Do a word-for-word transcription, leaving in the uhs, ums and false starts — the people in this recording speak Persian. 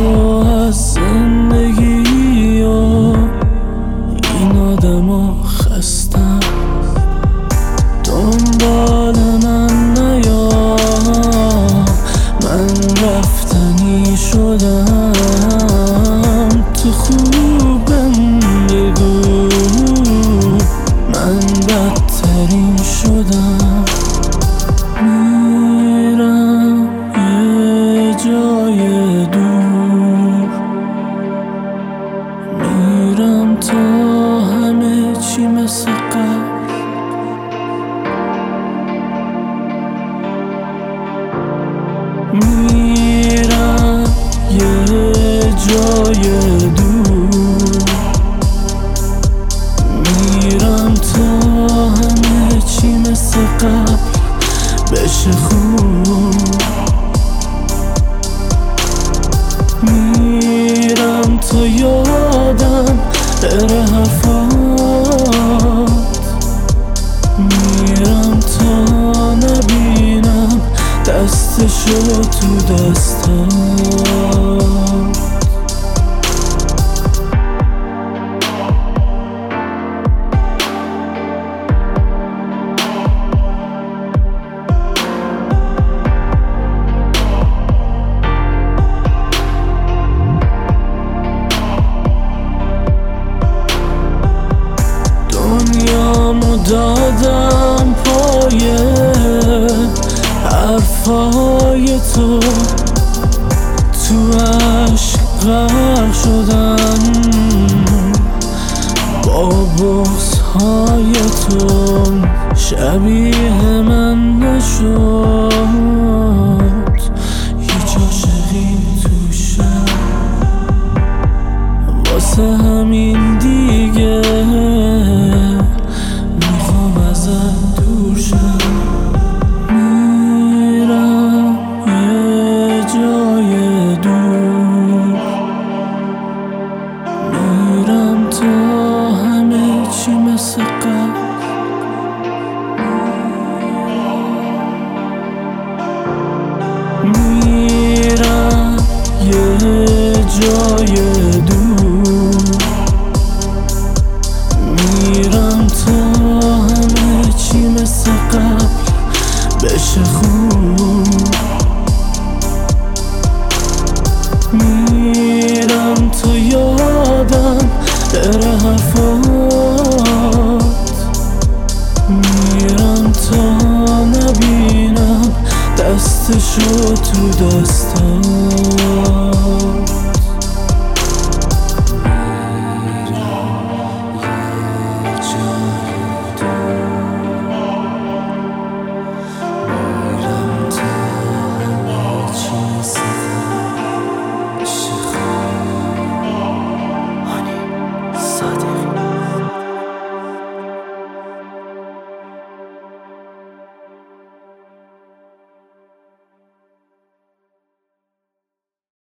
از زندگی و این آدمو خستم، دنبال من نیا، من رفتنی شدم. تو خوبم بگو من بدترین شدم. میرم یه جای دور، میرم تا همه چی مثل قبل. میرم یه جای دور، میرم تا همه چی مثل قبل بشه خوب. میرم تا یادم بره حرفات، میرم تا نبینم دستشو تو دستات. دنیامو دادم پای حرفای تو، تو عشق غرق شدم، با بغض‌های تو شبیه من نشد. هیچ عاشقی توشم، واسه همین دیگه میخوام ازت دور شم. میرم یه جای دور، میرم تا همه چی مثل قبل. میرم یه جای دور، میرم تا همه چی مثل قبل بشه خوب. میرم تا یادم بره حرفات، میرم تا نبینم دستشو تو دستات.